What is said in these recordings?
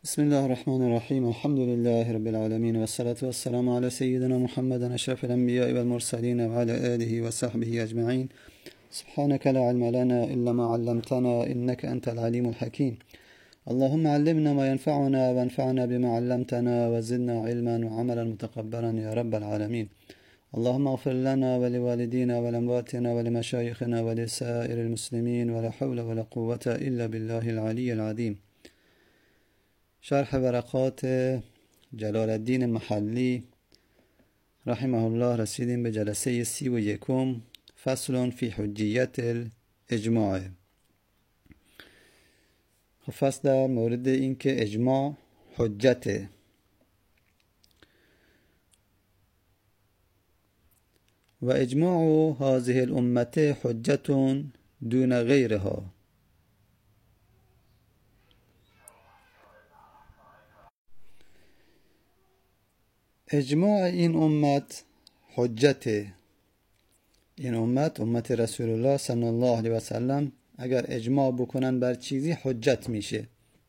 بسم الله الرحمن الرحيم. الحمد لله رب العالمين، والصلاة والسلام على سيدنا محمد أشرف الأنبياء والمرسلين وعلى آله وصحبه أجمعين. سبحانك لا علم لنا إلا ما علمتنا إنك أنت العليم الحكيم. اللهم علمنا ما ينفعنا وانفعنا بما علمتنا وزدنا علما وعملا متقبلا يا رب العالمين. اللهم اغفر لنا ولوالدينا ولأمواتنا ولمشايخنا ولسائر المسلمين، ولا حول ولا قوة إلا بالله العلي العظيم. شرح ورقات جلال الدین محلی رحمه الله رسیدیم به جلسه 31 فصل فی حجیت الاجماع. فصل در مورد اینکه اجماع حجته. و اجماع هذه الامه حجت دون غیرها. اجماع این امت حجته. این امت رسول الله صلی الله علیه و سلم اگر اجماع بکنن بر چیزی حجت میشه.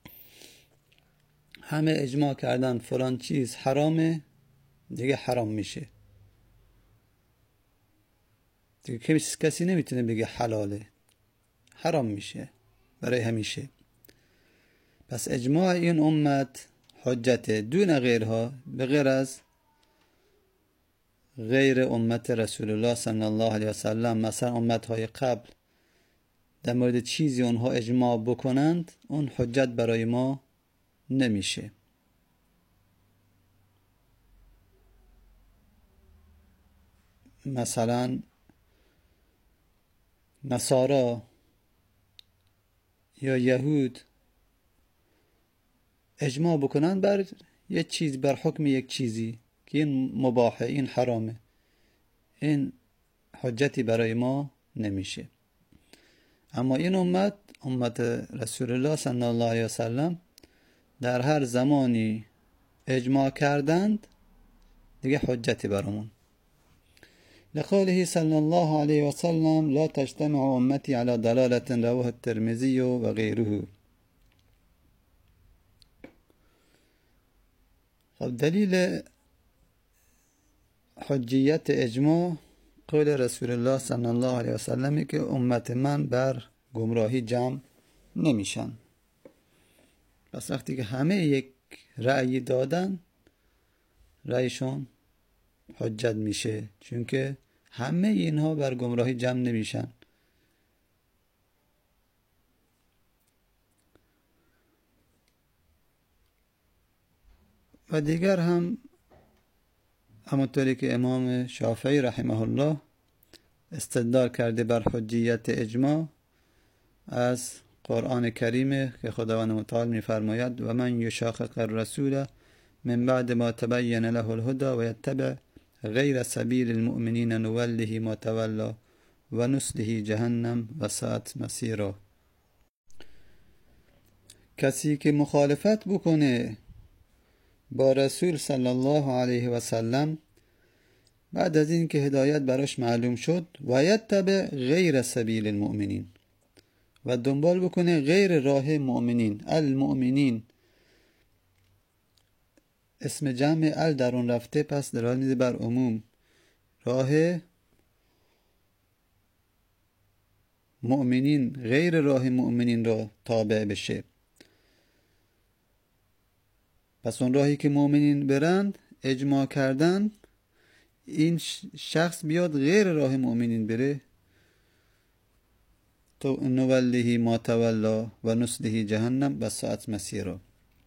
همه اجماع کردن فلان چیز حرامه، دیگه حرام میشه، دیگه کسی نمیتونه بگه حلاله، حرام میشه برای همیشه. پس اجماع این امت حجته دون غیرها، به غیر از غیر امت رسول الله صلی الله علیه و سلم. مثلا امتهای قبل در مورد چیزی اونها اجماع بکنند، اون حجت برای ما نمیشه. مثلا نصارا یا یهود اجماع بکنن بر یک چیز، بر حکم یک چیزی که این مباحه، این حرامه، این حجتی برای ما نمیشه. اما این امت رسول الله صلی الله علیه و سلم در هر زمانی اجماع کردند، دیگه حجتی برامون. لقوله صلی الله علیه و سلم لا تجتمع امتی على ضلالة رواه الترمذی و غیره. خب دلیل حجیت اجماع قول رسول الله صلی الله علیه و سلمی که امت من بر گمراهی جمع نمیشن. پس وقتی که همه یک رأی دادن، رأیشون حجت میشه، چون که همه اینها بر گمراهی جمع نمیشن. و دیگر هم همونطوری که امام شافعی رحمه الله استدلال کرده بر حجیت اجماع از قرآن کریم که خداوند متعال میفرماید و من یشاقق الرسول من بعد ما تبین له الهدى و یتبع غیر سبیل المؤمنین نوله ما تولی و نصله جهنم و ساءت مصیرا. کسی که مخالفت بکنه با رسول صلی الله علیه و سلم بعد از این که هدایت براش معلوم شد، و یتبع غیر سبیل المؤمنین، و دنبال بکنه غیر راه مؤمنین. المؤمنین اسم جمع ال در اون رفته، پس دلالت میده بر عموم. راه مؤمنین غیر راه مؤمنین را تابع بشه. پس اون راهی که مؤمنین برند اجماع کردن، این شخص بیاد غیر راه مؤمنین بره، تو نوله ما تولی و نصله جهنم و ساءت مصیرا.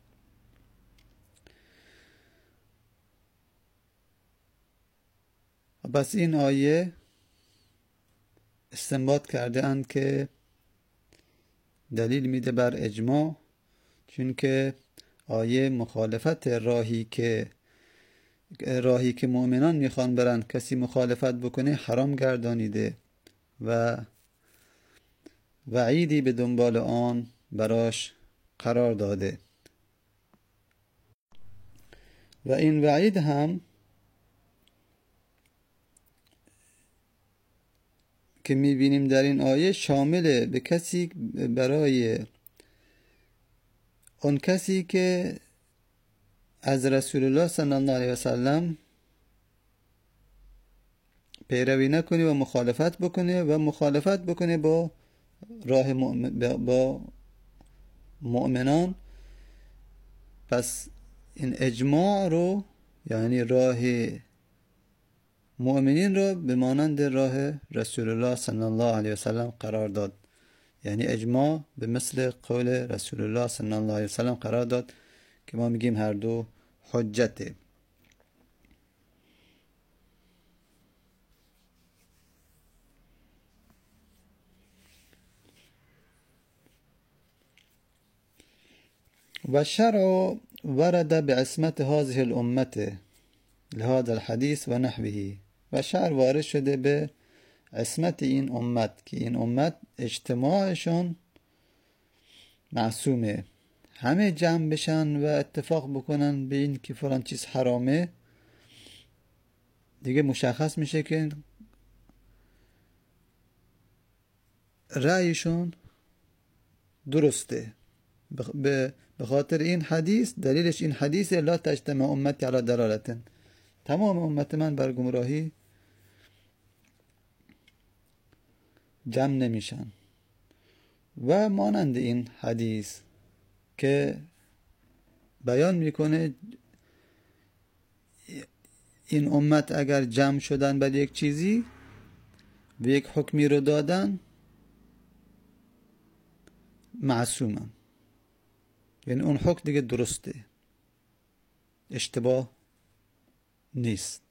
پس این آیه استنباط کرده اند که دلیل میده بر اجماع، چون که آیه مخالفت راهی که مؤمنان میخوان برن، کسی مخالفت بکنه حرام گردانیده و وعیدی به دنبال آن براش قرار داده. و این وعید هم که میبینیم در این آیه شامل به کسی برای اون کسی که از رسول الله صلی الله علیه وسلم پیروی نکنه و مخالفت بکنه با راه با مؤمنان، پس این اجماع رو، یعنی راه مؤمنین رو به مانند راه رسول الله صلی الله علیه وسلم قرار داد. یعنی اجماع به مثل قول رسول الله صلی الله علیه وسلم قرار داد که ما میگیم هر دو حجته. و شرع ورد بعصمت هذه الامه لهذا الحديث و نحوه. و شرع وارد شده به عصمت این امت که این امت اجتماعشون معصومه، همه جمع بشن و اتفاق بکنن به این که فلان چیز حرامه، دیگه مشخص میشه که رأیشون درسته. به خاطر این حدیث، دلیلش این حدیث لا تجتمع امتی علی ضلالة، تمام امت من بر گمراهی جمع نمیشن. و مانند این حدیث که بیان میکنه این امت اگر جمع شدن بر یک چیزی و یک حکمی رو دادن، معصومن، یعنی اون حکم دیگه درسته، اشتباه نیست.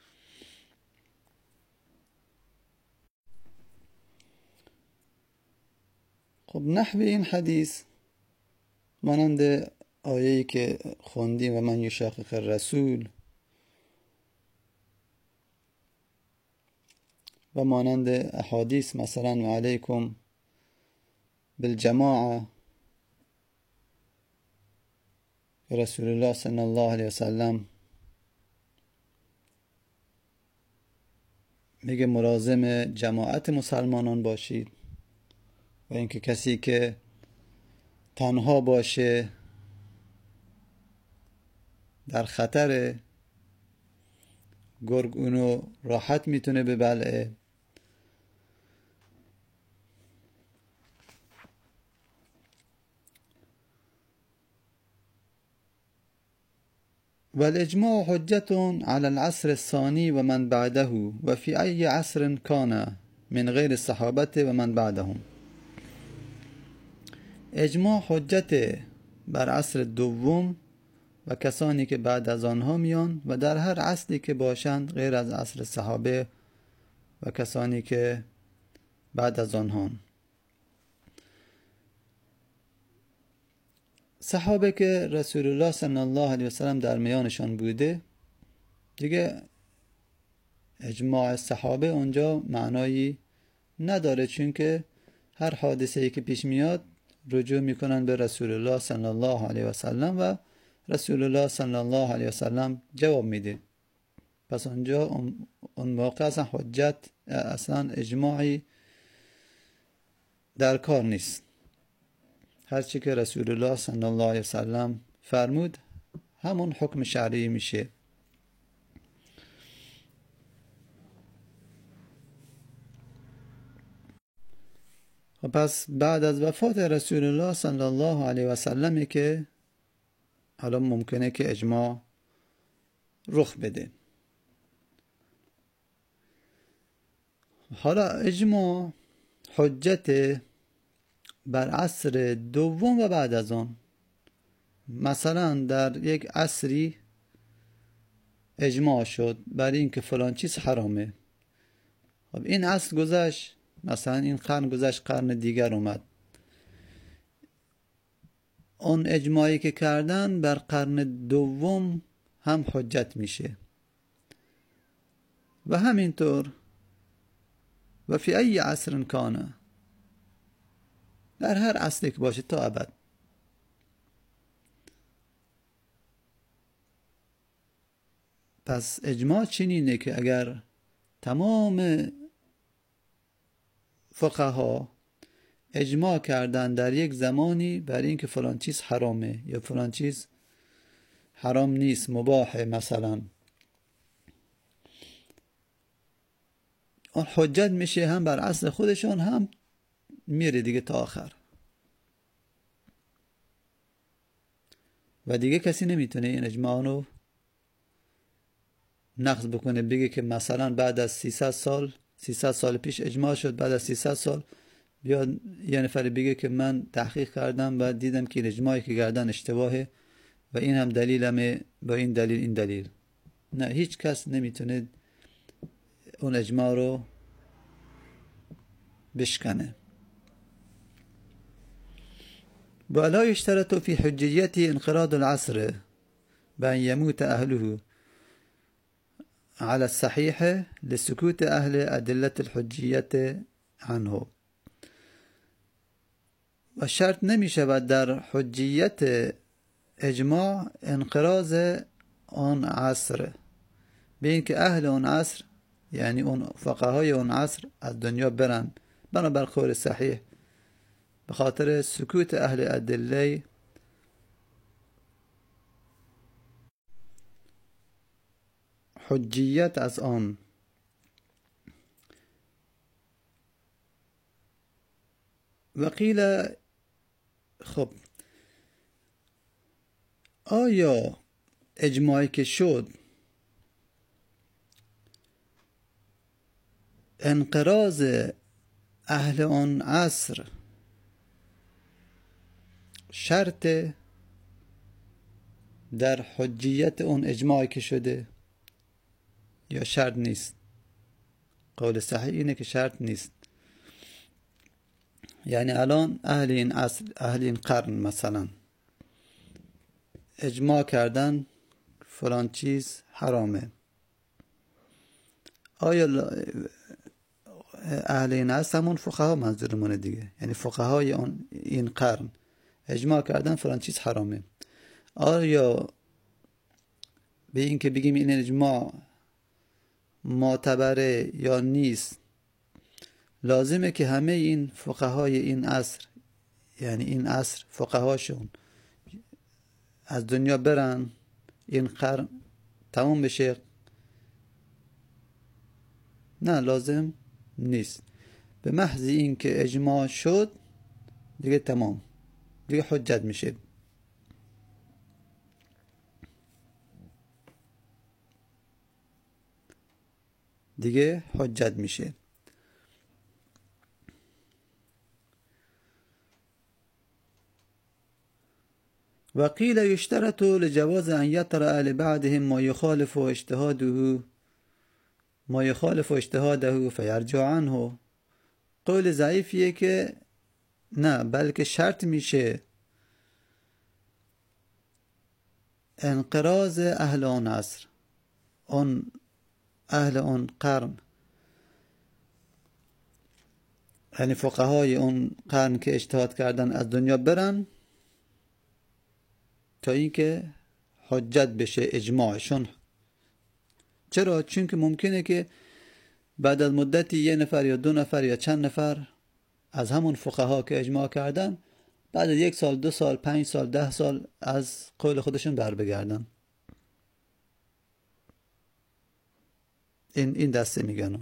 خب نحو این حدیث مانند آیه‌ای که خوندیم و من یشاقق الرسول، و مانند احادیث مثلا و علیکم بالجماعه رسول الله صلی الله علیه وسلم میگه ملازم جماعت مسلمانان باشید، و اینکه کسی که تنها باشه در خطر، گرگ اونو راحت میتونه ببلعه. والاجماع حجة على العصر الثاني ومن بعده وفي أي عصر كان من غير الصحابة ومن بعدهم. اجماع حجت بر عصر دوم و کسانی که بعد از آنها میان و در هر عصری که باشند غیر از عصر صحابه و کسانی که بعد از آنها. صحابه که رسول الله صلی الله علیه وسلم در میانشان بوده، دیگه اجماع صحابه اونجا معنایی نداره، چون که هر حادثه‌ای که پیش میاد رجوع میکنن به رسول الله صلی الله علیه وسلم و رسول الله صلی الله علیه وسلم جواب میده. پس اونجا اون موقع اصلا حجت، اصلا اجماعی در کار نیست. هرچی که رسول الله صلی الله علیه وسلم فرمود همون حکم شرعی میشه. و پس بعد از وفات رسول الله صلی الله علیه وسلم که حالا ممکنه که اجماع رخ بده. حالا اجماع حجت بر عصر دوم و بعد از آن. مثلا در یک عصری اجماع شد برای اینکه فلان چیز حرامه، خب این عصر گذشت، مثلا این قرن گذشت، قرن دیگر اومد، اون اجماعی که کردن بر قرن دوم هم حجت میشه. و همینطور و فی ای عصر کانه، در هر عصری که باشه تا ابد. پس اجماع چنینه که اگر تمام فقها اجماع کردن در یک زمانی برای اینکه فلان چیز حرامه یا فلان چیز حرام نیست، مباحه مثلا، اون حجت میشه هم بر اصل خودشون، هم میره دیگه تا آخر و دیگه کسی نمیتونه این اجماع رو نقض بکنه، بگه که مثلا بعد از 300 سال پیش اجماع شد، بعد از 300 سال بیاد یه نفر بگه که من تحقیق کردم و دیدم که این اجماعی که کردن اشتباهه و این هم دلیلمه، با این دلیل این دلیل. نه، هیچ کس نمیتونه اون اجماع رو بشکنه. ولا يشترط في حجيته انقراض العصر بأن يموت أهله على الصحيح لسكوت أهل أدلة الحجية عنه. و شرط نمی شود در حجیت اجماع انقراض آن عصر، به اینکه اهل آن عصر یعنی اون فقهای اون عصر از دنیا برن بنابر قول صحیح، به خاطر سکوت اهل ادله حجیت از آن. و قیل خب آیا اجماعی که شد انقراض اهل آن عصر شرط در حجیت اون اجماعی که شده یا شرط نیست؟ قول صحیح اینه که شرط نیست. یعنی الان اهل این عصر، اهل این قرن مثلا اجماع کردن فلان چیز حرامه، آیا اهل این عصر همون فقها منظورمونه دیگه، یعنی فقهای این قرن اجماع کردن فلان چیز حرامه، آیا به این که بگیم این اجماع معتبره یا نیست لازمه که همه این فقهای این عصر، یعنی این عصر فقهاشون از دنیا برن، این قرن تمام بشه؟ نه، لازم نیست. به محض این که اجماع شد دیگه تمام، دیگه حجت میشه. دیگه حجت میشه. و قیل یشترط لجواز ان یطرأ اهل بعدهم ما یخالف اجتهاده فیرجع عنه. قول ضعیفیه که نه، بلکه شرط میشه انقراض اهل آن عصر، اون اهل آن قرن، یعنی فقهای اون قرن که اجتهاد کردن از دنیا برن تا اینکه حجت بشه اجماعشون. چرا؟ چون که ممکنه که بعد از مدتی یه نفر یا 2 نفر یا چند نفر از همون فقها که اجماع کردن بعد از 1 سال 2 سال 5 سال 10 سال از قول خودشون بر بگردن. این دسته میگن.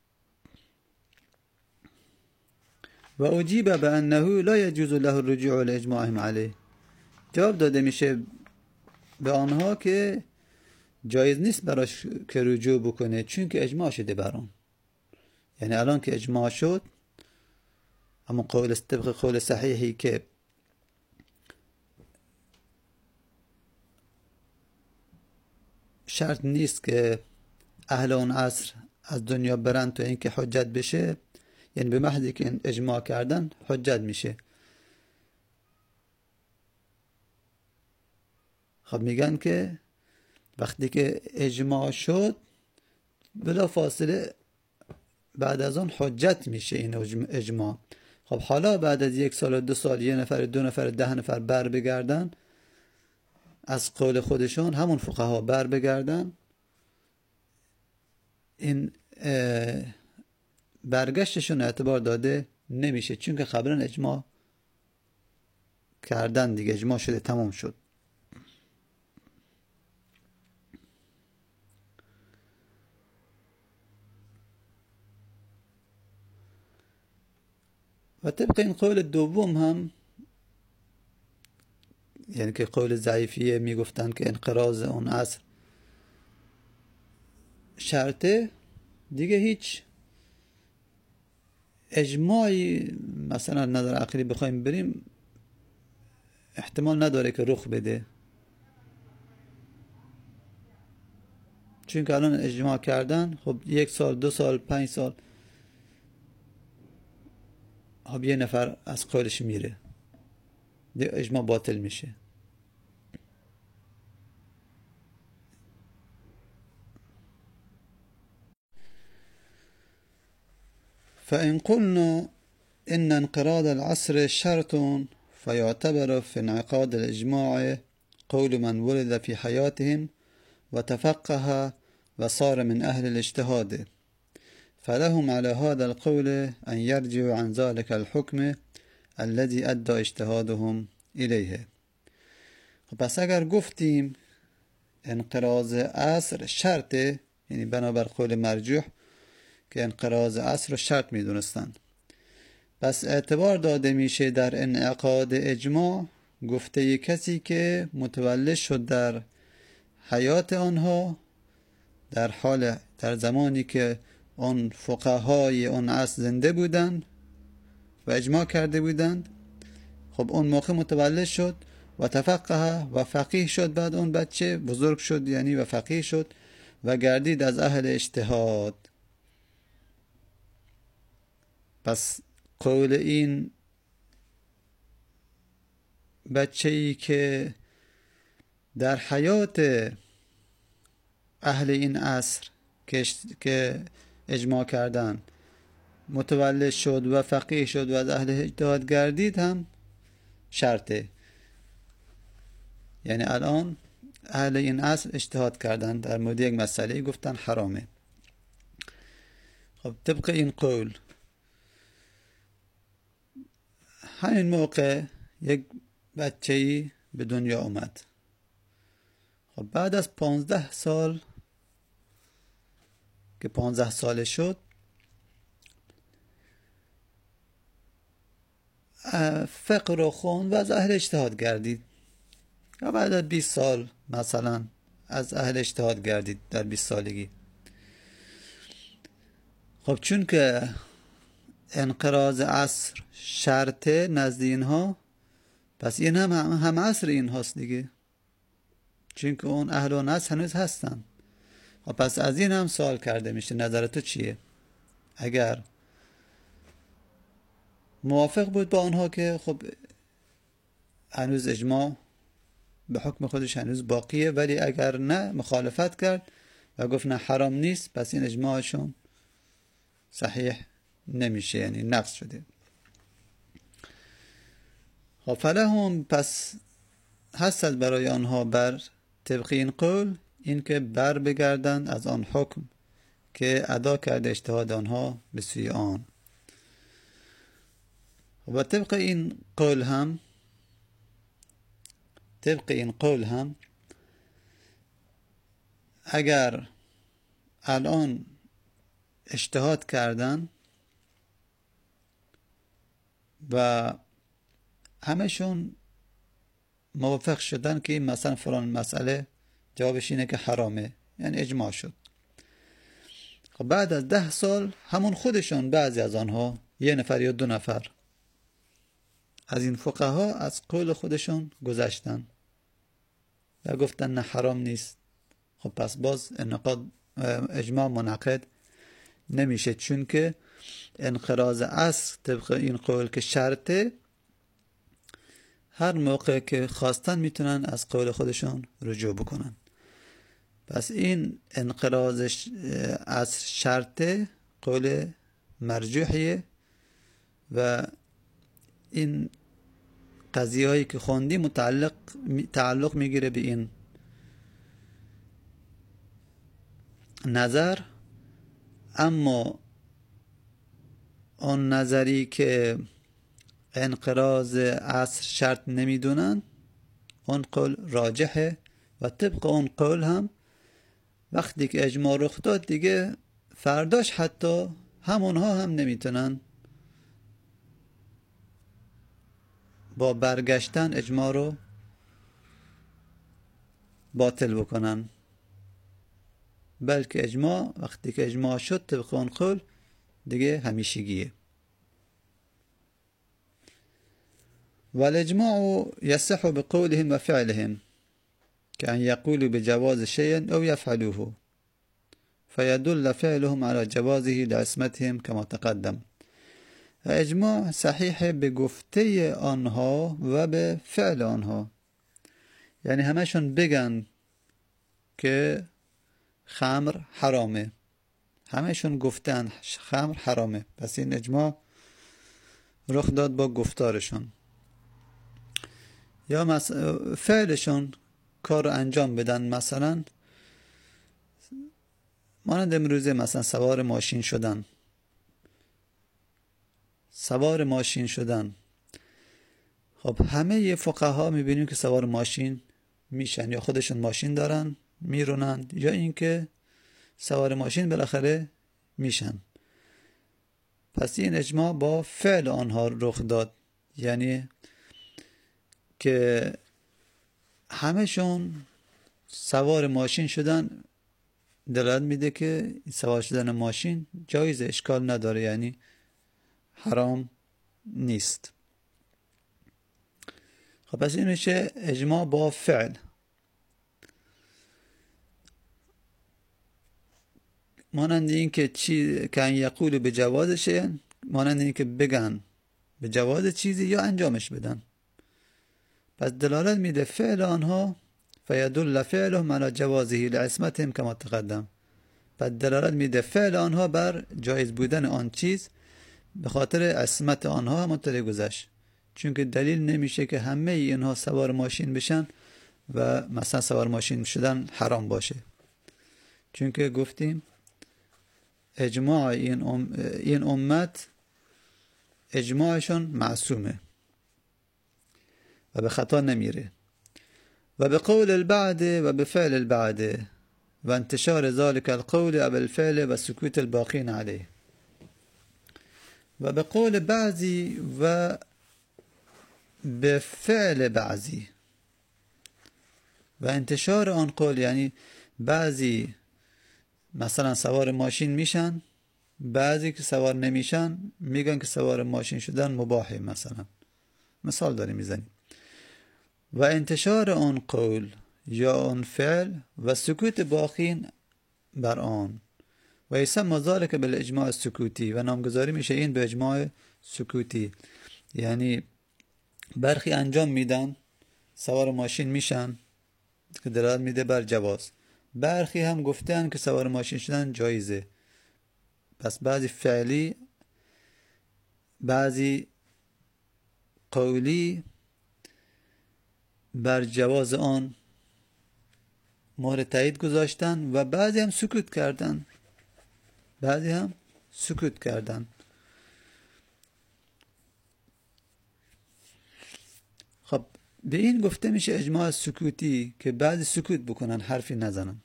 و اجیب بانه لا يجوز له الرجوع لاجماعهم علیه. جواب داده میشه به آنها که جایز نیست براش که رجوع بکنه، چون که اجماع شده برام. یعنی الان که اجماع شد، اما طبق قول صحیحی که شرط نیست که اهل اون عصر از دنیا برن تا اینکه حجت بشه، یعنی به محضی که اجماع کردن حجت میشه. خب میگن که وقتی که اجماع شد بلا فاصله بعد از اون حجت میشه این اجماع. خب حالا بعد از 1 سال و 2 سال 1 نفر 2 نفر 10 نفر بر بگردن از قول خودشون، همون فقها بر بگردن، این برگشتشون اعتبار داده نمیشه، چون که قبلا اجماع کردن دیگه، اجماع شده، تمام شد. و طبق این قول دوم هم، یعنی که قول ضعیفیه، میگفتن که انقراض اون عصر شرطه، دیگه هیچ اجماعی مثلا نظر عقلی بخوایم بریم احتمال نداره که رخ بده، چون که الان اجماع کردن، خب 1 سال 2 سال 5 سال خب یه نفر از قولش میره، دیگه اجماع باطل میشه. فإن قلنا إن انقراض العصر شرط فيعتبر في انعقاد الإجماع قول من ولد في حياتهم وتفقه وصار من أهل الاجتهاد، فلهم على هذا القول أن يرجعوا عن ذلك الحكم الذي أدى اجتهادهم إليه. پس اگر گفتیم انقراض عصر شرطه، یعنی بنابر قول مرجوح که انقراض عصر رو شرط میدونستن، پس اعتبار داده میشه در انعقاد اجماع گفته کسی که متولد شد در حیات آنها، در زمانی که اون فقهای اون عصر زنده بودن و اجماع کرده بودند. خب اون موقع متولد شد و تفقه و فقیه شد، بعد اون بچه بزرگ شد یعنی و فقیه شد و گردید از اهل اجتهاد. پس قول این بچه‌ای که در حیات اهل این عصر که اجماع کردن متولد شد و فقیه شد و از اهل اجتهاد گردید هم شرطه، یعنی الان اهل این عصر اجتهاد کردن در مورد یک مسئله، گفتن حرامه. خب طبق این قول همین موقع یک بچه‌ای به دنیا اومد. خب بعد از 15 سال که 15 ساله شد، فقه رو خوند و از اهل اجتهاد گردید، یا بعد از 20 سال مثلا از اهل اجتهاد گردید در 20 سالگی. خب چون که انقراض عصر شرطه نزد اینها، پس این هم عصر این هاست دیگه، چون که اون اهل اون عصر هنوز هستن. خب پس از این هم سوال کرده میشه نظر تو چیه؟ اگر موافق بود با آنها که خب هنوز اجماع به حکم خودش هنوز باقیه، ولی اگر نه مخالفت کرد و گفت نه حرام نیست، پس این اجماعشون صحیح نمیشه، یعنی نقض شده. خب فلهم، پس هست برای آنها بر طبق این قول این که بر بگردند از آن حکم که ادا کرده اجتهاد آنها به سوی آن. و طبق این قول هم اگر الان اجتهاد کردن و همشون موافق شدن که این مثلا فلان مسئله جوابش اینه که حرامه، یعنی اجماع شد. خب بعد از 10 سال همون خودشون، بعضی از آنها، 1 نفر یا 2 نفر از این فقها از قول خودشون گذشتن و گفتن نه حرام نیست. خب پس باز اجماع منعقد نمیشه، چون که انقراض عصر طبق این قول که شرطه، هر موقع که خواستن میتونن از قول خودشون رجوع بکنن. پس این انقراض عصر شرطه قول مرجوحیه و این قضیه هایی که خوندی تعلق میگیره به این نظر. اما اون نظری که انقراض عصر شرط نمیدونن اون قول راجحه و طبق اون قول هم وقتی که اجماع رخ داد دیگه فرداش حتی همونها هم نمیتونن با برگشتن اجماع رو باطل بکنن، بلکه اجماع وقتی که اجماع شد طبق اون قول دیگه همیشگیه. والاجماع يصح بقولهم وفعلهم كأن يقولوا بجواز شيء أو يفعلوه فيدل فعلهم على جوازه لعصمتهم كما تقدم. اجماع صحیح به گفته آنها و به فعل آنها، یعنی همشون بگن که خمر حرامه، همشون گفتن خمر حرامه، پس این اجماع رخ داد با گفتارشون. یا فعلشون کار رو انجام بدن، مثلا مانند امروزه مثلا سوار ماشین شدن. خب همه فقها میبینیم که سوار ماشین میشن، یا خودشون ماشین دارن میرونن یا اینکه سوار ماشین بالاخره میشن. پس این اجماع با فعل آنها رخ داد، یعنی که همشون سوار ماشین شدن دلالت میده که سوار شدن ماشین جایز، اشکال نداره، یعنی حرام نیست. خب پس این میشه اجماع با فعل. مانند این که کن یقول به جوازشه، مانند این که بگن به جواز چیزی یا انجامش بدن، پس دلالت میده فعل آنها فیدل فعلهم على جوازه لعصمتهم كما تقدم، پس دلالت میده فعل آنها بر جایز بودن آن چیز به خاطر عصمت آنها همونطور گذشت. چون که دلیل نمیشه که همه اینها سوار ماشین بشن و مثلا سوار ماشین شدن حرام باشه، چون که گفتیم اجماع این امت اجماعشون معصومه و به خطا نمیره. و به قول البعد و به فعل البعد و انتشار ذلك القول و بالفعل و سکوت الباقین علیه. و به قول بعضی و به فعل بعضی و انتشار آن قول، یعنی بعضی مثلا سوار ماشین میشن، بعضی که سوار نمیشن میگن که سوار ماشین شدن مباحه، مثال داریم میزنیم. و انتشار آن قول یا آن فعل و سکوت باقین بر آن و یسمى ذلك بالاجماع السکوتی، و نامگذاری میشه این به اجماع سکوتی، یعنی برخی انجام میدن سوار ماشین میشن که دلالت میده بر جواز، برخی هم گفتن که سوار ماشین شدن جایزه، پس بعضی فعلی بعضی قولی بر جواز آن مهر تایید گذاشتن و بعضی هم سکوت کردن. خب به این گفته میشه اجماع سکوتی که بعضی سکوت بکنن، حرفی نزنن،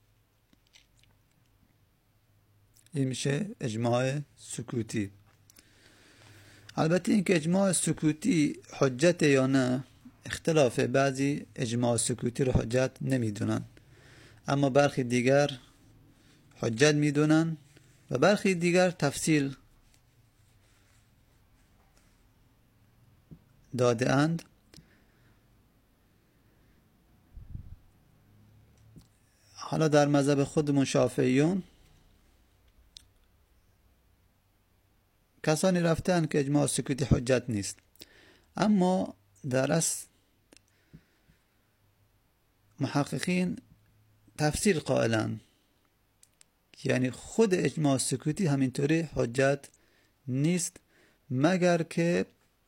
این میشه اجماع سکوتی. البته این که اجماع سکوتی حجت یا نه اختلاف، بعضی اجماع سکوتی رو حجت نمیدونن، اما برخی دیگر حجت میدونن و برخی دیگر تفصیل داده اند. حالا در مذهب خودمون شافعیون کسانی رفتن که اجماع سکوتی حجت نیست، اما در اصل محققین تفسیر قائلن، یعنی خود اجماع سکوتی همینطوری حجت نیست مگر که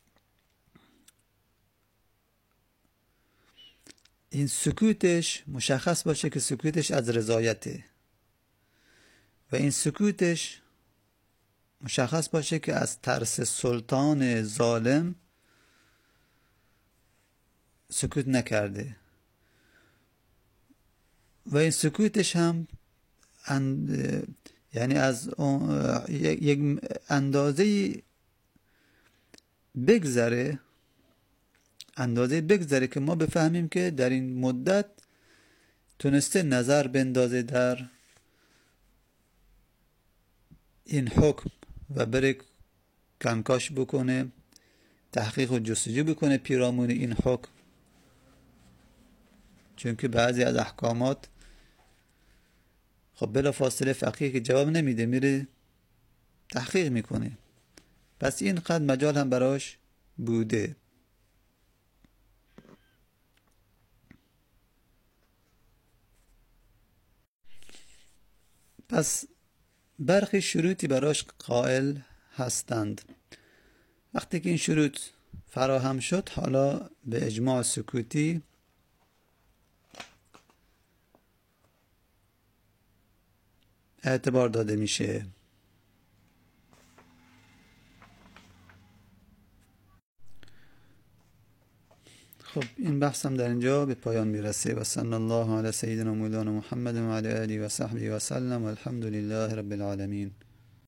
این سکوتش مشخص باشه که سکوتش از رضایته و این سکوتش مشخص باشه که از ترس سلطان ظالم سکوت نکرده و این سکوتش هم یعنی از یک اندازه بگذره که ما بفهمیم که در این مدت تونسته نظر بندازه در این حکم و بره کنکاش بکنه، تحقیق و جستجو بکنه پیرامون این حکم، چون که بعضی از احکامات خب بلا فاصله فقیه که جواب نمیده میره تحقیق میکنه، پس این قد مجال هم براش بوده. پس برخی شروطی براش قائل هستند. وقتی که این شروط فراهم شد، حالا به اجماع سکوتی اعتبار داده میشه. خب این بحثم در اینجا به پایان میرسه و صلی الله علی سیدنا مولانا محمد و علی آله و صحبه و سلم و الحمد لله رب العالمین.